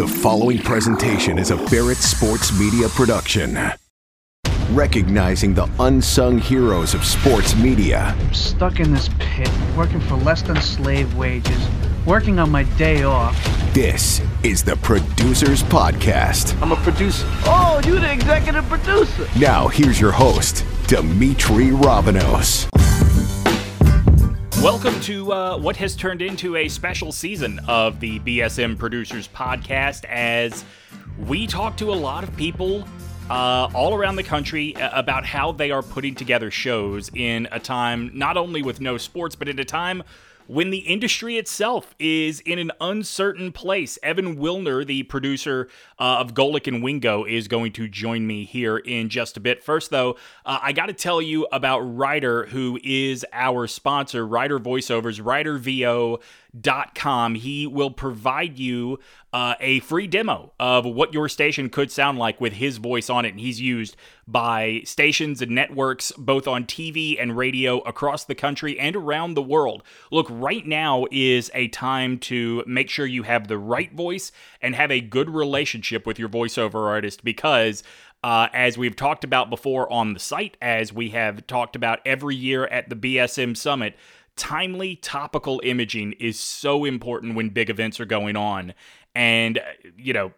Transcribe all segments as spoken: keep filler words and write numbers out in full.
The following presentation is a Barrett Sports Media production. Recognizing the unsung heroes of sports media. I'm stuck in this pit, working for less than slave wages, working on my day off. This is the Producers Podcast. I'm a producer. Oh, you're the executive producer. Now, here's your host, Dimitri Ravanos. Welcome to uh, what has turned into a special season of the B S M Producers Podcast, as we talk to a lot of people uh, all around the country about how they are putting together shows in a time not only with no sports, but at a time when the industry itself is in an uncertain place. Evan Wilner, the producer uh, of Golic and Wingo, is going to join me here in just a bit. First, though, uh, I got to tell you about Ryder, who is our sponsor, Ryder Voiceovers, ryder v o dot com. He will provide you uh, a free demo of what your station could sound like with his voice on it. And he's used by stations and networks, both on T V and radio across the country and around the world. Look, right now is a time to make sure you have the right voice and have a good relationship with your voiceover artist, because Uh, as we've talked about before on the site, as we have talked about every year at the B S M Summit, timely, topical imaging is so important when big events are going on. And, you know,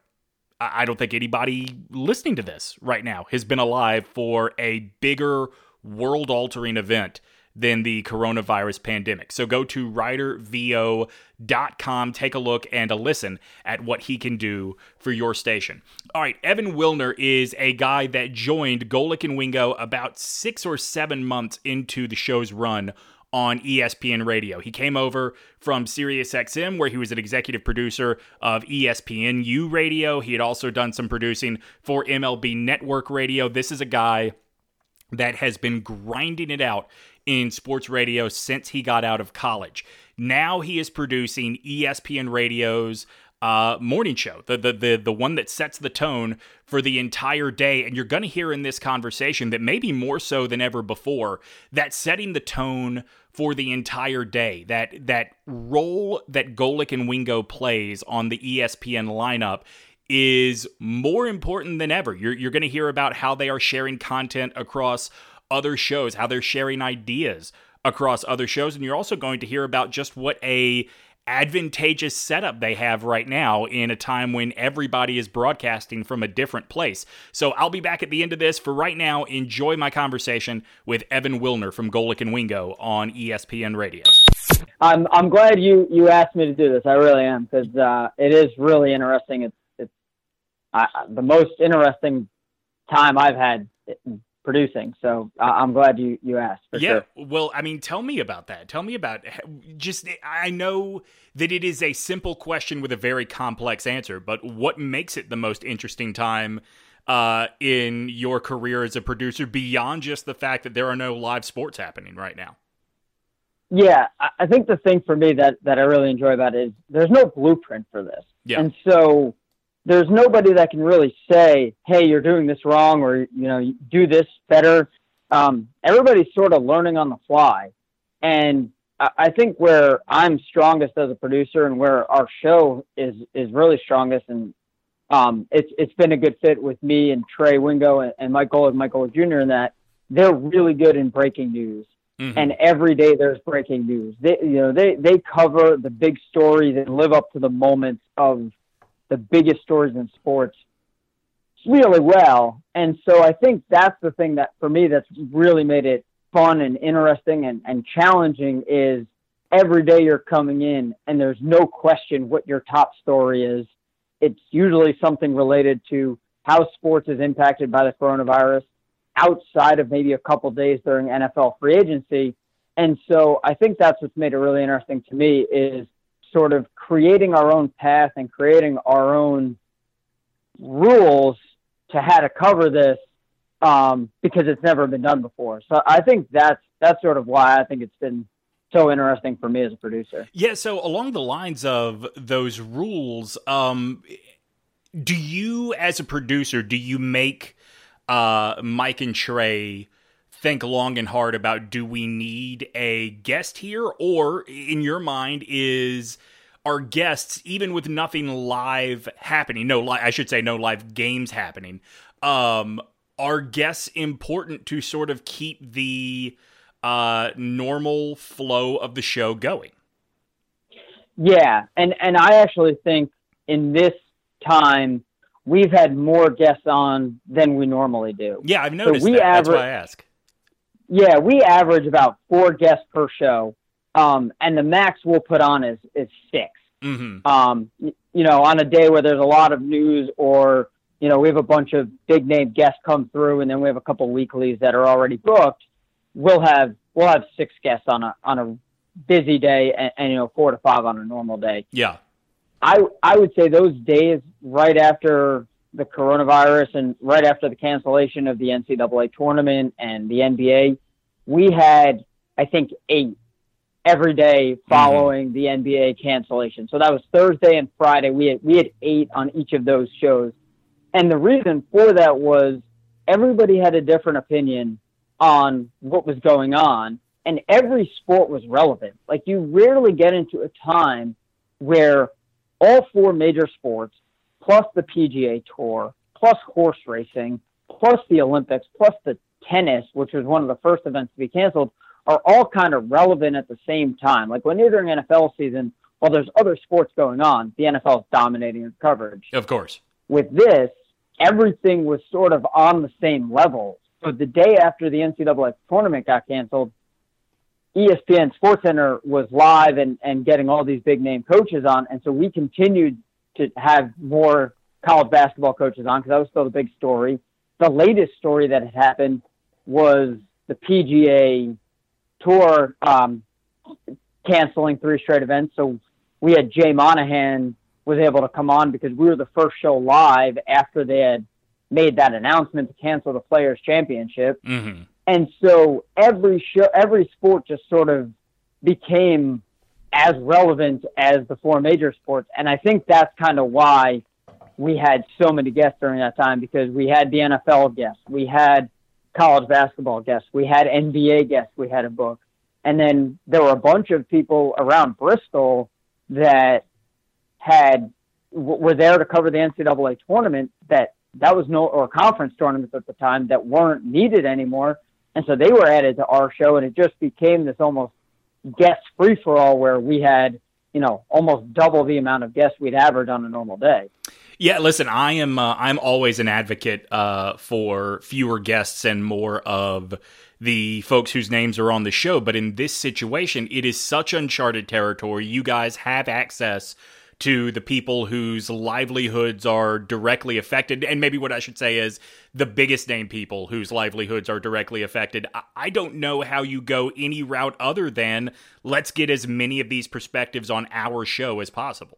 I don't think anybody listening to this right now has been alive for a bigger world-altering event than the coronavirus pandemic. So go to ryder v o dot com, take a look and a listen at what he can do for your station. All right, Evan Wilner is a guy that joined Golic and Wingo about six or seven months into the show's run on E S P N Radio. He came over from SiriusXM, where he was an executive producer of E S P N U Radio. He had also done some producing for M L B Network Radio. This is a guy that has been grinding it out in sports radio since he got out of college. Now he is producing E S P N Radio's uh, morning show, the, the the the one that sets the tone for the entire day. And you're going to hear in this conversation that maybe more so than ever before, that setting the tone for the entire day, that that role that Golic and Wingo plays on the E S P N lineup is more important than ever. You're you're going to hear about how they are sharing content across other shows, how they're sharing ideas across other shows, and you're also going to hear about just what a advantageous setup they have right now in a time when everybody is broadcasting from a different place. So I'll be back at the end of this. For right now, enjoy my conversation with Evan Wilner from Golic and Wingo on E S P N Radio. I'm I'm glad you you asked me to do this. I really am, because uh, it is really interesting. It's it's uh, the most interesting time I've had producing. So uh, I'm glad you, you asked. For yeah. Sure. Well, I mean, tell me about that. Tell me about just, I know that it is a simple question with a very complex answer, but what makes it the most interesting time uh, in your career as a producer, beyond just the fact that there are no live sports happening right now? Yeah. I think the thing for me that, that I really enjoy about it is there's no blueprint for this. Yeah. And so there's nobody that can really say, hey, you're doing this wrong, or, you know, you do this better. Um, everybody's sort of learning on the fly. And I, I think where I'm strongest as a producer and where our show is, is really strongest, and um, it's, it's been a good fit with me and Trey Wingo and, and Mike Golic, Mike Golic Junior, in that they're really good in breaking news. Mm-hmm. And every day there's breaking news. They, you know, they, they cover the big stories and live up to the moments of the biggest stories in sports really well. And so I think that's the thing that for me that's really made it fun and interesting and, and challenging, is every day you're coming in and there's no question what your top story is. It's usually something related to how sports is impacted by the coronavirus outside of maybe a couple days during N F L free agency. And so I think that's what's made it really interesting to me, is sort of creating our own path and creating our own rules to how to cover this, um, because it's never been done before. So I think that's, that's sort of why I think it's been so interesting for me as a producer. Yeah. So along the lines of those rules, um, do you, as a producer, do you make uh, Mike and Trey think long and hard about, do we need a guest here? Or in your mind is, our guests, even with nothing live happening, no, li- I should say no live games happening, um, are guests important to sort of keep the uh, normal flow of the show going? Yeah, and, and I actually think in this time, we've had more guests on than we normally do. Yeah, I've noticed so we that. Aver- That's why I ask. Yeah, we average about four guests per show, um, and the max we'll put on is, is six. Mm-hmm. Um, you know, on a day where there's a lot of news, or, you know, we have a bunch of big-name guests come through, and then we have a couple weeklies that are already booked, we'll have we'll have six guests on a on a busy day, and, and you know, four to five on a normal day. Yeah. I I would say those days right after the coronavirus and right after the cancellation of the N C double A tournament and the N B A, we had, I think, eight every day following mm-hmm. the N B A cancellation. So that was Thursday and Friday. We had, we had eight on each of those shows. And the reason for that was everybody had a different opinion on what was going on, and every sport was relevant. Like, you rarely get into a time where all four major sports, plus the P G A Tour, plus horse racing, plus the Olympics, plus the tennis, which was one of the first events to be canceled, are all kind of relevant at the same time. Like, when you're during N F L season, while there's other sports going on, the N F L is dominating its coverage. Of course. With this, everything was sort of on the same level. So the day after the N C double A tournament got canceled, E S P N SportsCenter was live and, and getting all these big name coaches on. And so we continued to have more college basketball coaches on, because that was still the big story. The latest story that had happened was the P G A Tour um, canceling three straight events. So we had Jay Monahan was able to come on because we were the first show live after they had made that announcement to cancel the Players Championship. Mm-hmm. And so every show, every sport just sort of became as relevant as the four major sports. And I think that's kind of why we had so many guests during that time, because we had the N F L guests, we had college basketball guests, we had N B A guests we had a book. And then there were a bunch of people around Bristol that had were there to cover the N C double A tournament that that was no, or conference tournaments at the time, that weren't needed anymore. And so they were added to our show, and it just became this almost guest free for all where we had, you know, almost double the amount of guests we'd average on a normal day. Yeah, listen, I am uh, I'm always an advocate uh, for fewer guests and more of the folks whose names are on the show. But in this situation, it is such uncharted territory. You guys have access to the people whose livelihoods are directly affected. And maybe what I should say is the biggest name people whose livelihoods are directly affected. I don't know how you go any route other than let's get as many of these perspectives on our show as possible.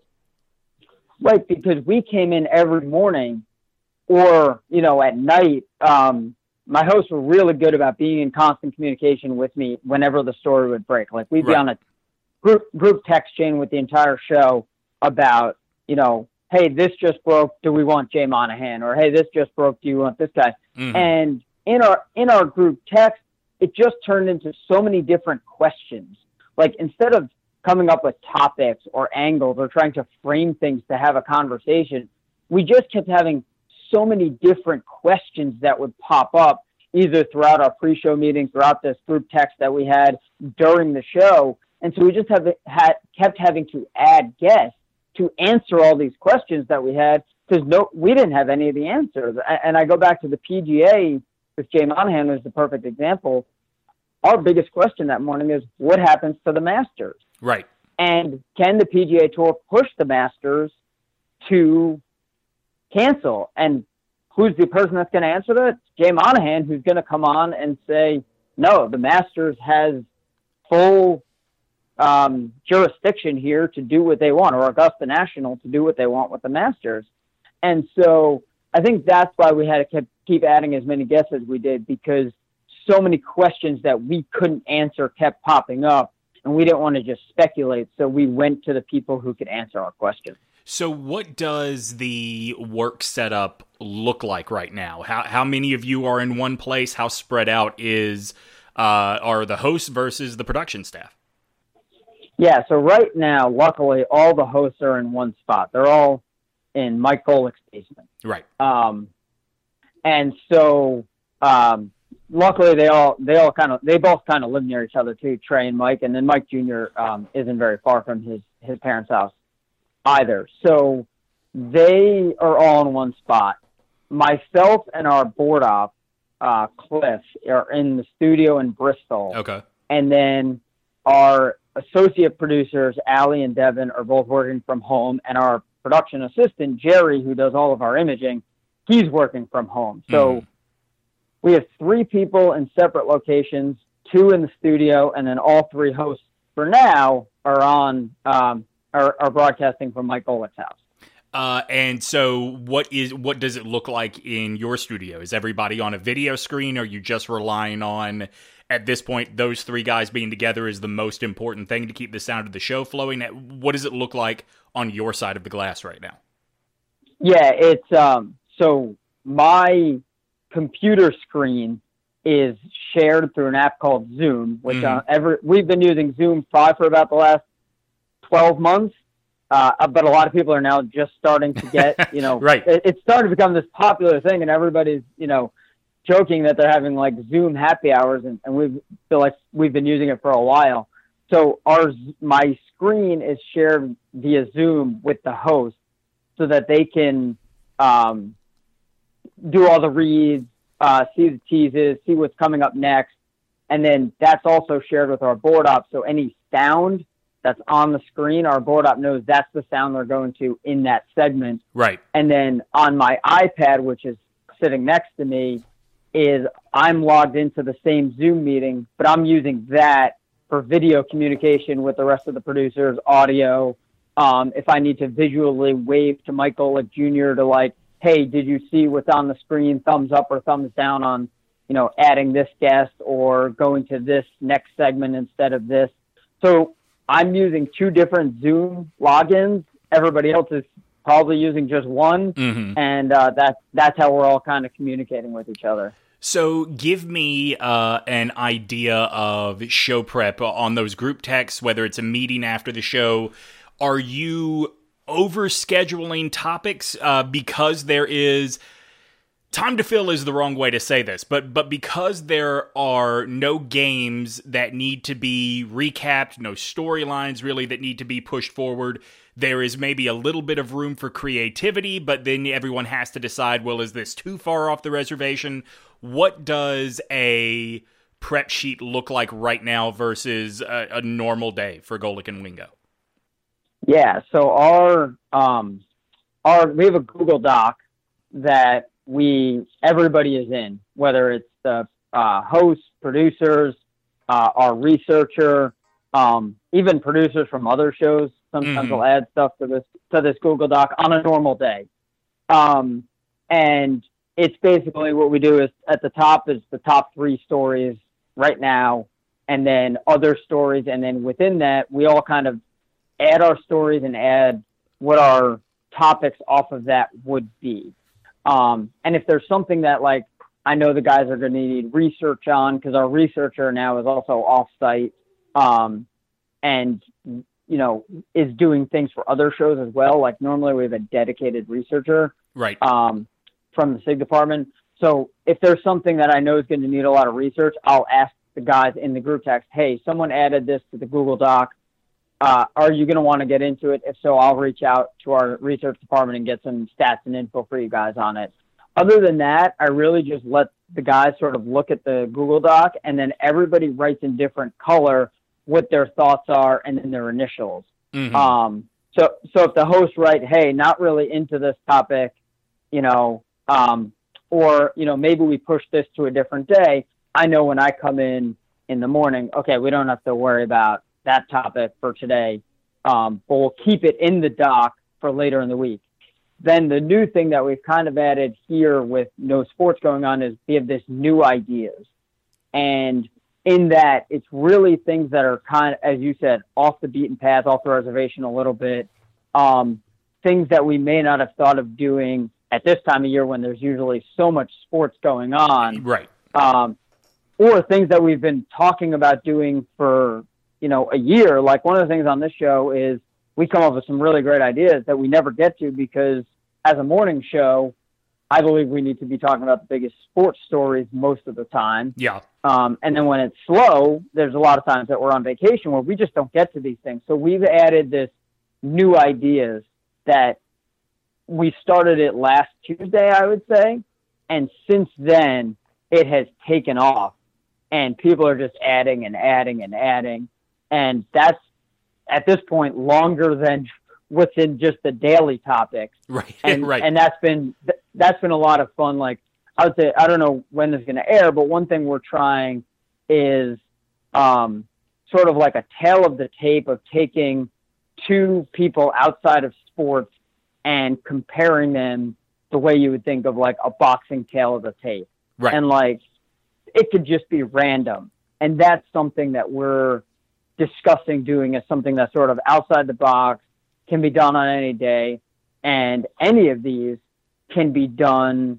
Right, because we came in every morning or, you know, at night. Um, my hosts were really good about being in constant communication with me whenever the story would break. Like, we'd be Right. on a group group text chain with the entire show about, you know, hey, this just broke, do we want Jay Monahan? Or, hey, this just broke, do you want this guy? Mm-hmm. And in our in our group text, it just turned into so many different questions. Like, instead of coming up with topics or angles or trying to frame things to have a conversation, we just kept having so many different questions that would pop up either throughout our pre-show meetings, throughout this group text that we had during the show. And so we just have had kept having to add guests to answer all these questions that we had, because no, we didn't have any of the answers. And I go back to the P G A with Jay Monahan was the perfect example. Our biggest question that morning is, what happens to the Masters? Right. And can the P G A Tour push the Masters to cancel? And who's the person that's going to answer that? Jay Monahan, who's going to come on and say, no, the Masters has full um, jurisdiction here to do what they want, or Augusta National to do what they want with the Masters. And so I think that's why we had to keep, keep adding as many guests as we did, because so many questions that we couldn't answer kept popping up, and we didn't want to just speculate. So we went to the people who could answer our questions. So what does the work setup look like right now? How how many of you are in one place? How spread out is uh, are the hosts versus the production staff? Yeah, so right now, luckily, all the hosts are in one spot. They're all in Mike Golick's basement. Right. Um, and so, um, luckily, they all they all kind of they both kind of live near each other too, Trey and Mike. And then Mike Junior Um, isn't very far from his his parents' house either. So they are all in one spot. Myself and our board op, uh, Cliff, are in the studio in Bristol. Okay. And then our associate producers, Allie and Devin, are both working from home, and our production assistant, Jerry, who does all of our imaging, he's working from home. So mm. we have three people in separate locations, two in the studio, and then all three hosts for now are on um, are, are broadcasting from Mike Golick's house. Uh, and so what is what does it look like in your studio? Is everybody on a video screen? Or are you just relying on, at this point, those three guys being together is the most important thing to keep the sound of the show flowing? What does it look like on your side of the glass right now? Yeah, it's um, so my computer screen is shared through an app called Zoom, which mm-hmm. uh, every, we've been using Zoom five for about the last twelve months. Uh, but a lot of people are now just starting to get, you know, right. it, it's starting to become this popular thing, and everybody's, you know, joking that they're having like Zoom happy hours, and, and we feel like we've been using it for a while. So our my screen is shared via Zoom with the host, so that they can um, do all the reads, uh, see the teases, see what's coming up next, and then that's also shared with our board op. So any sound that's on the screen, our board op knows that's the sound they're going to in that segment. Right. And then on my iPad, which is sitting next to me, is I'm logged into the same Zoom meeting, but I'm using that for video communication with the rest of the producers, audio. Um, if I need to visually wave to Mike Golick Junior to like, hey, did you see what's on the screen? Thumbs up or thumbs down on, you know, adding this guest or going to this next segment instead of this. So I'm using two different Zoom logins. Everybody else is probably using just one. Mm-hmm. And uh, that's, that's how we're all kind of communicating with each other. So give me uh, an idea of show prep on those group texts, whether it's a meeting after the show. Are you over-scheduling topics uh, because there is... Time to fill is the wrong way to say this, but but because there are no games that need to be recapped, no storylines really that need to be pushed forward, there is maybe a little bit of room for creativity, but then everyone has to decide, well, is this too far off the reservation? What does a prep sheet look like right now versus a, a normal day for Golick and Wingo? Yeah, so our um our we have a Google Doc that we everybody is in, whether it's the uh, hosts, producers, uh, our researcher, um, even producers from other shows. Sometimes mm-hmm. will add stuff to this to this Google Doc on a normal day. Um, and it's basically what we do is at the top is the top three stories right now, and then other stories, and then within that we all kind of add our stories and add what our topics off of that would be. Um, and if there's something that, like, I know the guys are going to need research on, because our researcher now is also off-site um, and, you know, is doing things for other shows as well. Like, normally we have a dedicated researcher right. um, from the S I G department. So if there's something that I know is going to need a lot of research, I'll ask the guys in the group text, hey, someone added this to the Google Doc. Uh, are you going to want to get into it? If so, I'll reach out to our research department and get some stats and info for you guys on it. Other than that, I really just let the guys sort of look at the Google Doc, and then everybody writes in different color what their thoughts are and then their initials. Mm-hmm. Um, so, so if the hosts write, hey, not really into this topic, you know, um, or, you know, maybe we push this to a different day, I know when I come in in the morning, okay, we don't have to worry about that topic for today, um, but we'll keep it in the doc for later in the week. Then the new thing that we've kind of added here with no sports going on is we have this new ideas. And in that, it's really things that are kind of, as you said, off the beaten path, off the reservation a little bit, um, things that we may not have thought of doing at this time of year when there's usually so much sports going on. Right. Um, or things that we've been talking about doing for you know, a year. Like one of the things on this show is we come up with some really great ideas that we never get to because as a morning show, I believe we need to be talking about the biggest sports stories most of the time. Yeah. Um, and then when it's slow, there's a lot of times that we're on vacation where we just don't get to these things. So we've added this new ideas that we started it last Tuesday, I would say. And since then it has taken off and people are just adding and adding and adding. And that's at this point longer than what's in just the daily topics. Right. And, right. and that's been, that's been a lot of fun. Like I would say, I don't know when this is going to air, but one thing we're trying is um, sort of like a tale of the tape of taking two people outside of sports and comparing them the way you would think of like a boxing tale of the tape. Right. And like, it could just be random. And that's something that we're discussing doing as something that's sort of outside the box, can be done on any day. And any of these can be done,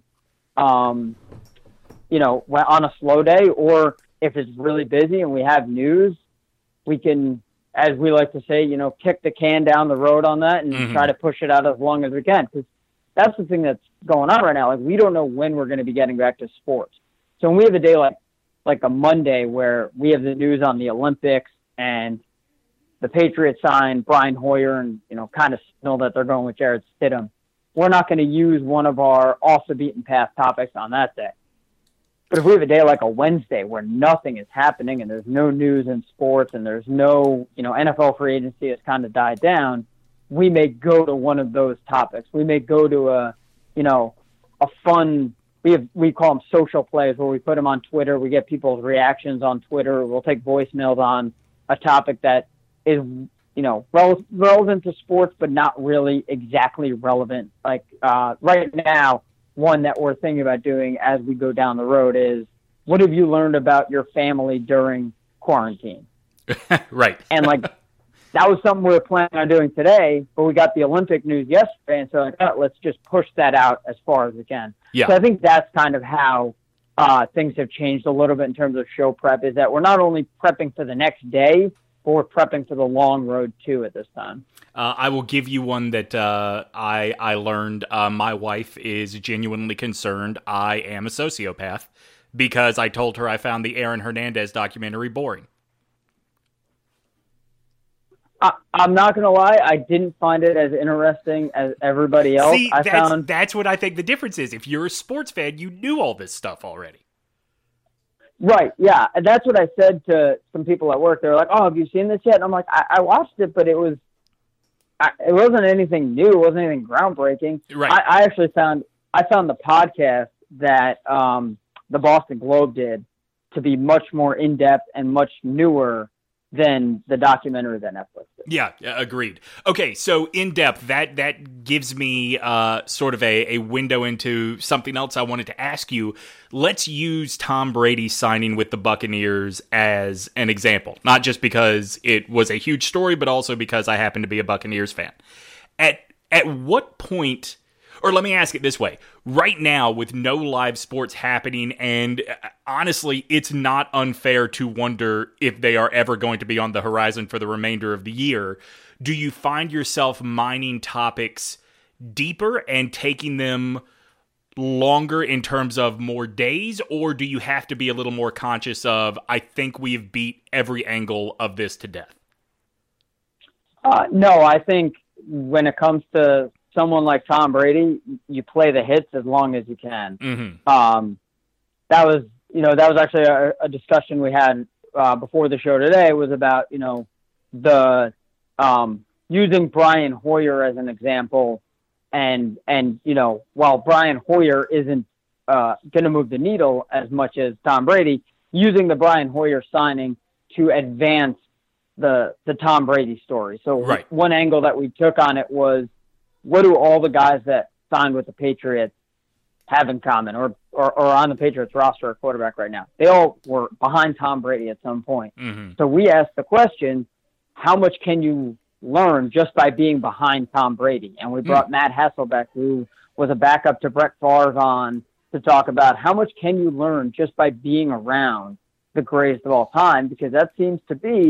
um, you know, on a slow day, or if it's really busy and we have news, we can, as we like to say, you know, kick the can down the road on that and mm-hmm. try to push it out as long as we can. Because that's the thing that's going on right now. Like, we don't know when we're going to be getting back to sports. So when we have a day like, like a Monday where we have the news on the Olympics and the Patriots signed Brian Hoyer and, you know, kind of signal that they're going with Jarrett Stidham, we're not going to use one of our off the beaten path topics on that day. But if we have a day like a Wednesday where nothing is happening and there's no news in sports and there's no, you know, N F L free agency has kind of died down, we may go to one of those topics. We may go to a, you know, a fun, we have, we call them social plays where we put them on Twitter. We get people's reactions on Twitter. We'll take voicemails on a topic that is, you know, rel- relevant to sports, but not really exactly relevant. Like uh, right now, one that we're thinking about doing as we go down the road is, what have you learned about your family during quarantine? Right. And like, that was something we were planning on doing today, but we got the Olympic news yesterday. And so like, oh, let's just push that out as far as we can. Yeah. So I think that's kind of how uh, things have changed a little bit in terms of show prep, is that we're not only prepping for the next day, but we're prepping for the long road too at this time. Uh, I will give you one that uh, I I learned. Uh, my wife is genuinely concerned I am a sociopath because I told her I found the Aaron Hernandez documentary boring. I, I'm not going to lie, I didn't find it as interesting as everybody else. See, I that's, found that's what I think the difference is. If you're a sports fan, you knew all this stuff already. Right, yeah. And that's what I said to some people at work. They were like, oh, have you seen this yet? And I'm like, I, I watched it, but it was, I, it wasn't anything new. It wasn't anything groundbreaking. Right. I, I actually found, I found the podcast that um, the Boston Globe did to be much more in-depth and much newer than the documentary that Netflix did. Yeah, agreed. Okay, so in depth, that that gives me uh, sort of a, a window into something else I wanted to ask you. Let's use Tom Brady signing with the Buccaneers as an example, not just because it was a huge story, but also because I happen to be a Buccaneers fan. At at what point, or let me ask it this way, right now with no live sports happening, and honestly, it's not unfair to wonder if they are ever going to be on the horizon for the remainder of the year, do you find yourself mining topics deeper and taking them longer in terms of more days, or do you have to be a little more conscious of, I think we've beat every angle of this to death? Uh, no, I think when it comes to someone like Tom Brady, you play the hits as long as you can. Mm-hmm. Um, that was, you know, that was actually a, a discussion we had uh, before the show today, was about, you know, the um, using Brian Hoyer as an example. And, and you know, while Brian Hoyer isn't uh, going to move the needle as much as Tom Brady, using the Brian Hoyer signing to advance the the Tom Brady story. So right. One angle that we took on it was, what do all the guys that signed with the Patriots have in common, or, or, or on the Patriots roster at quarterback right now? They all were behind Tom Brady at some point. Mm-hmm. So we asked the question, how much can you learn just by being behind Tom Brady? And we brought mm-hmm. Matt Hasselbeck, who was a backup to Brett Favre, on to talk about how much can you learn just by being around the greatest of all time, because that seems to be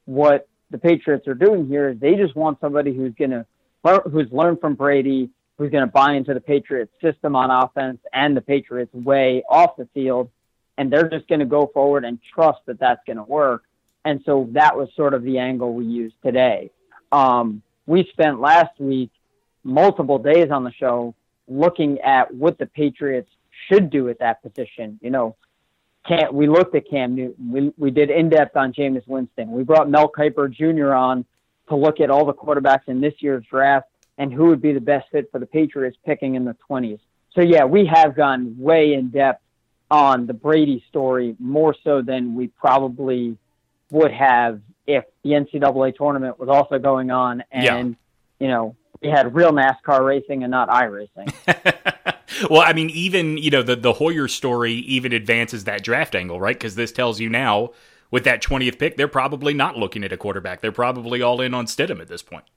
what the Patriots are doing here is they just want somebody who's going to who's learned from Brady, who's going to buy into the Patriots system on offense and the Patriots way off the field, and they're just going to go forward and trust that that's going to work. And so that was sort of the angle we used today. Um, we spent last week multiple days on the show looking at what the Patriots should do at that position. You know, Cam, we looked at Cam Newton. We we did in-depth on Jameis Winston. We brought Mel Kiper Junior on to look at all the quarterbacks in this year's draft and who would be the best fit for the Patriots picking in the twenties. So, yeah, we have gone way in-depth on the Brady story, more so than we probably would have if the N C double A tournament was also going on and, yeah. you know, we had real NASCAR racing and not iRacing. Well, I mean, even, you know, the, the Hoyer story even advances that draft angle, right? Because this tells you now, with that twentieth pick, they're probably not looking at a quarterback. They're probably all in on Stidham at this point.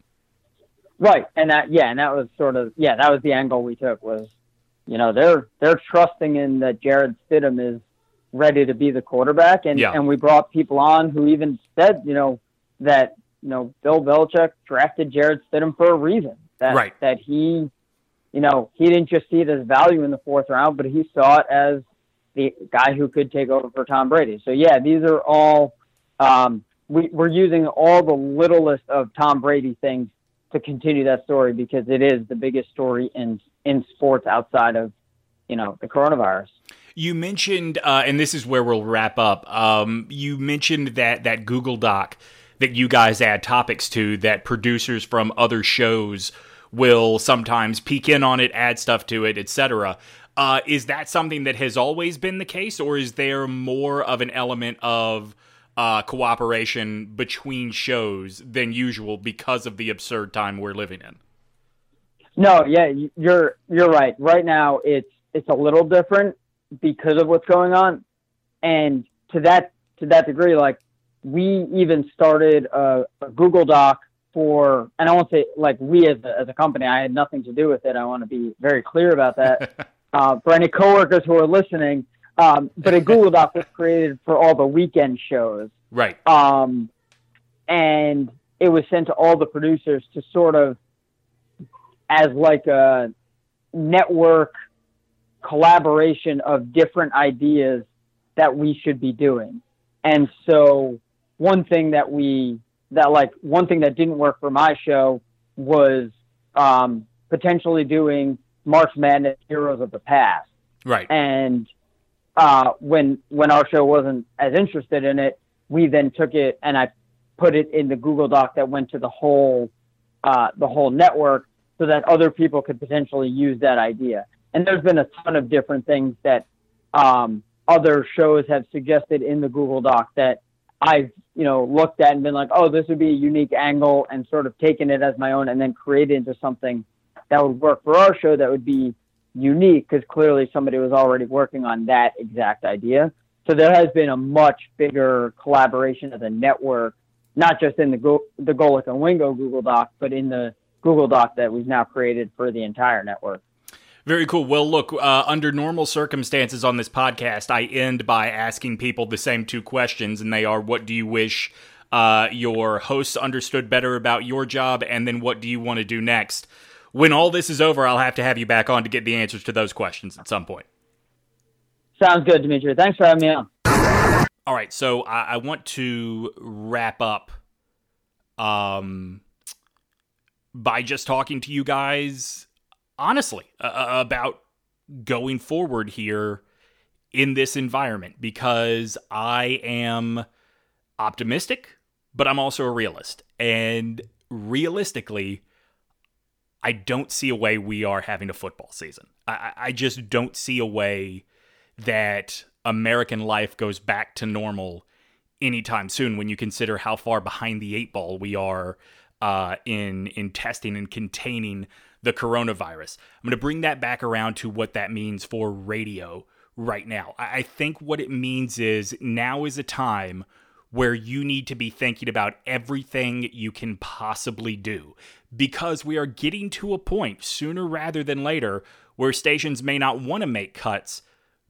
Right, and that, yeah, and that was sort of, yeah, that was the angle we took was, you know, they're they're trusting in that Jarrett Stidham is ready to be the quarterback, and, yeah. and we brought people on who even said, you know, that, you know, Bill Belichick drafted Jarrett Stidham for a reason. That, right. That he, you know, he didn't just see it as value in the fourth round, but he saw it as the guy who could take over for Tom Brady. So, yeah, these are all um, we, we're using all the littlest of Tom Brady things to continue that story because it is the biggest story in in sports outside of, you know, the coronavirus. You mentioned, uh, and this is where we'll wrap up, um, you mentioned that that Google Doc that you guys add topics to that producers from other shows will sometimes peek in on it, add stuff to it, et cetera. Uh, is that something that has always been the case, or is there more of an element of uh, cooperation between shows than usual because of the absurd time we're living in? No, yeah, you're you're right. Right now, it's it's a little different because of what's going on, and to that to that degree, like we even started a, a Google Doc for, and I won't say like we as a, as a company, I had nothing to do with it. I want to be very clear about that. Uh, for any coworkers who are listening, um, but a Google Doc was created for all the weekend shows. Right. Um, and it was sent to all the producers to sort of, as like a network collaboration of different ideas that we should be doing. And so one thing that we, that like one thing that didn't work for my show was um, potentially doing March Madness Heroes of the Past. Right. And uh, when when our show wasn't as interested in it, we then took it and I put it in the Google Doc that went to the whole uh, the whole network so that other people could potentially use that idea. And there's been a ton of different things that um, other shows have suggested in the Google Doc that I've, you know, looked at and been like, oh, this would be a unique angle, and sort of taken it as my own and then created into something that would work for our show that would be unique because clearly somebody was already working on that exact idea. So there has been a much bigger collaboration as a network, not just in the Go- the Golic and Wingo Google Doc, but in the Google Doc that we've now created for the entire network. Very cool. Well, look, uh, under normal circumstances on this podcast, I end by asking people the same two questions, and they are, what do you wish uh, your hosts understood better about your job, and then what do you want to do next? When all this is over, I'll have to have you back on to get the answers to those questions at some point. Sounds good, Dimitri. Thanks for having me on. All right, so I, I want to wrap up um, by just talking to you guys honestly uh, about going forward here in this environment, because I am optimistic, but I'm also a realist. And realistically, I don't see a way we are having a football season. I, I just don't see a way that American life goes back to normal anytime soon when you consider how far behind the eight ball we are uh, in in testing and containing the coronavirus. I'm going to bring that back around to what that means for radio right now. I, I think what it means is now is a time where you need to be thinking about everything you can possibly do, because we are getting to a point sooner rather than later where stations may not want to make cuts,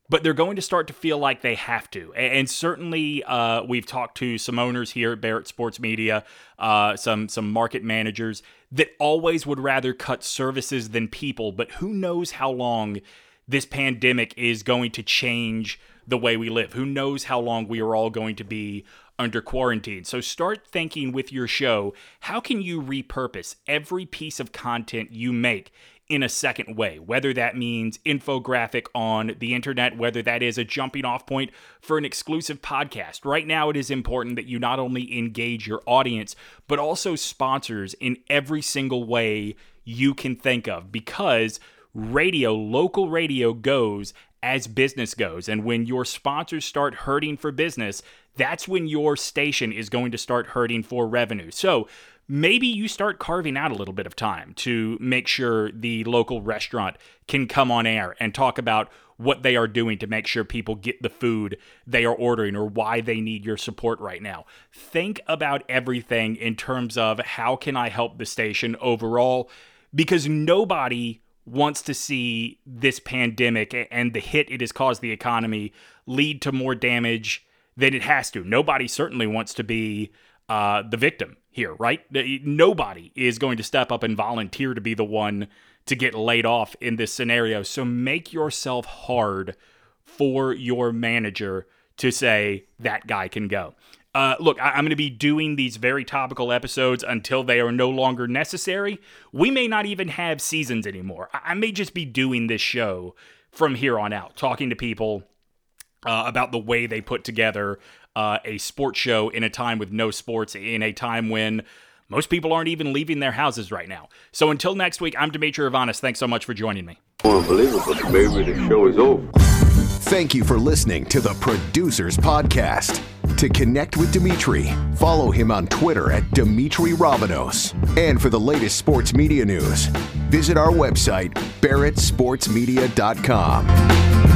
but they're going to start to feel like they have to. And certainly uh, we've talked to some owners here at Barrett Sports Media, uh, some some market managers that always would rather cut services than people, but who knows how long this pandemic is going to change the way we live. Who knows how long we are all going to be under quarantine. So start thinking with your show, how can you repurpose every piece of content you make in a second way, whether that means infographic on the internet, whether that is a jumping off point for an exclusive podcast. Right now, it is important that you not only engage your audience, but also sponsors in every single way you can think of, because radio, local radio goes as business goes. And when your sponsors start hurting for business, that's when your station is going to start hurting for revenue. So maybe you start carving out a little bit of time to make sure the local restaurant can come on air and talk about what they are doing to make sure people get the food they are ordering or why they need your support right now. Think about everything in terms of how can I help the station overall, because nobody wants to see this pandemic and the hit it has caused the economy lead to more damage than it has to. Nobody certainly wants to be uh, the victim here, right? Nobody is going to step up and volunteer to be the one to get laid off in this scenario. So make yourself hard for your manager to say that guy can go. Uh, look, I- I'm going to be doing these very topical episodes until they are no longer necessary. We may not even have seasons anymore. I, I may just be doing this show from here on out, talking to people uh, about the way they put together uh, a sports show in a time with no sports, in a time when most people aren't even leaving their houses right now. So until next week, I'm Dimitri Ravanos. Thanks so much for joining me. Unbelievable, baby. The show is over. Thank you for listening to the Producers Podcast. To connect with Dimitri, follow him on Twitter at Dimitri Ravanos. And for the latest sports media news, visit our website, barrett sports media dot com.